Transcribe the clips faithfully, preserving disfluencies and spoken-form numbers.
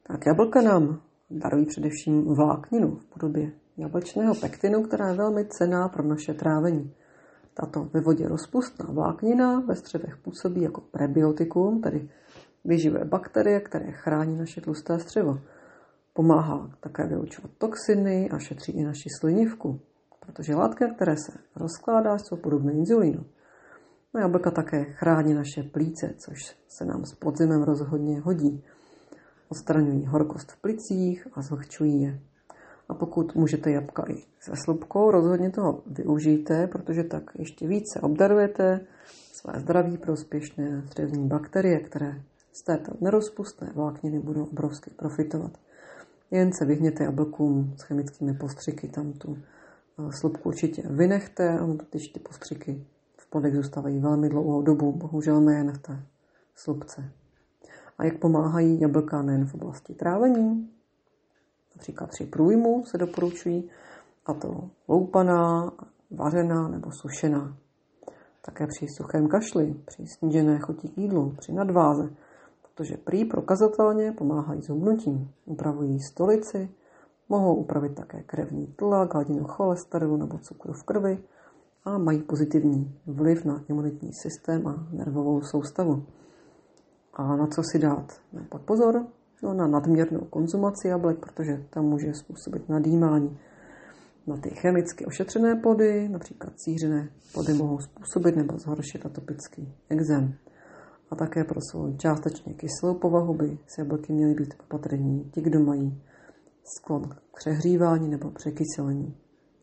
Tak jablka nám darují především vlákninu v podobě jablečného pektinu, která je velmi cenná pro naše trávení. Tato ve vodě rozpustná vláknina ve střevech působí jako prebiotikum, tedy vyživuje bakterie, které chrání naše tlusté střevo. Pomáhá také vylučovat toxiny a šetří i naši slinivku, protože látky, které se rozkládá, jsou podobné inzulínu. No jablka také chrání naše plíce, což se nám s podzimem rozhodně hodí. Odstraňují horkost v plicích a zvlhčují je. A pokud můžete jabka i se slupkou, rozhodně toho využijte, protože tak ještě více obdarujete své zdraví prospěšné střevní bakterie, které z této nerozpustné vlákniny budou obrovsky profitovat. Jen se vyhněte jablkům s chemickými postřiky, tam tu slupku určitě vynechte, ono totiž ty postřiky v plodech zůstávají velmi dlouhou dobu, bohužel nejen v té slupce. A jak pomáhají jablka nejen v oblasti trávení, například při průjmu se doporučují, a to loupaná, vařená nebo sušená. Také při suchém kašli, při snížené chuti k jídlu, při nadváze, protože prý prokazatelně pomáhají zhubnutím, upravují stolici, mohou upravit také krevní tlak, hladinu cholesterolu nebo cukru v krvi a mají pozitivní vliv na imunitní systém a nervovou soustavu. A na co si dát? No, pak pozor, no, na nadměrnou konzumaci jablek, protože tam může způsobit nadýmání. Na ty chemicky ošetřené plody, například cířené plody, mohou způsobit nebo zhoršit atopický ekzém. A také pro svou částečně kyselou povahu by s jablky měly být opatrní ti, kdo mají sklon k přehřívání nebo překyselení.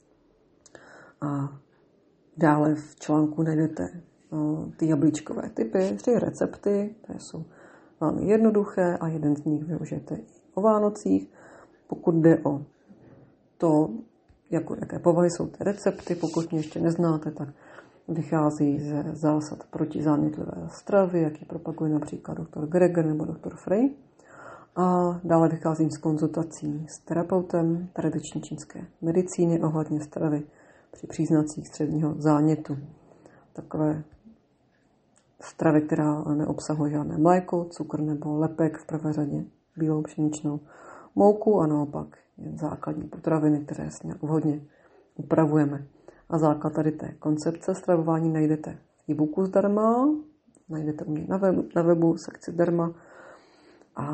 A dále v článku najdete no, ty jablíčkové typy, tři recepty, které jsou velmi jednoduché a jeden z nich využijete i o Vánocích. Pokud jde o to, jako, jaké povahy jsou ty recepty, pokud mě ještě neznáte, tak vychází ze zásad protizánětlivé stravy, jak je propaguje například doktor Greger nebo doktor Frey. A dále vycházím z konzultací s terapeutem tradiční čínské medicíny ohledně stravy při příznacích středního zánětu. Takové stravy, která neobsahuje žádné mléko, cukr nebo lepek, v prvé řadě bílou pšeničnou mouku a naopak jen základní potraviny, které si nějak vhodně upravujeme. A základ tady té koncepce stravování najdete v e-booku zdarma, najdete u mě na webu, na webu sekci zdarma a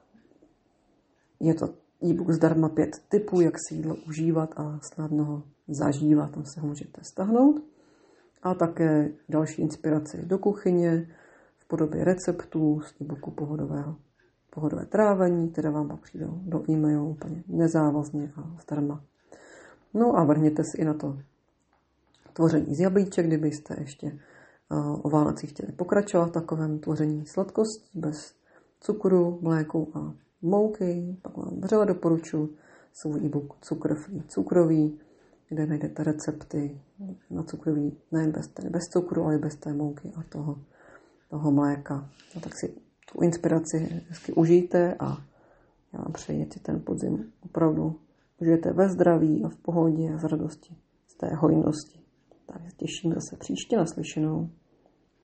je to e-book zdarma pět tipů, jak si jídlo užívat a snadno ho zažívat, tam se ho můžete stáhnout. A také další inspiraci do kuchyně v podobě receptů z e-booku pohodového, pohodové trávení, které vám pak přijdou do e-mailu úplně nezávazně a zdarma. No a vrhněte si i na to tvoření z jablíček, kdybyste ještě o Vánocích chtěli pokračovat v takovém tvoření sladkostí bez cukru, mléku a mouky. Pak vám vřele doporučuji svůj e-book Cukr free cukrový, kde najdete recepty na cukroví nejen bez, bez cukru, ale bez té mouky a toho, toho mléka. No, tak si tu inspiraci hezky užijte a já vám přeji, že ten podzim opravdu užijete ve zdraví a v pohodě a z radosti z té hojnosti. Tak se těším zase příště naslyšenou.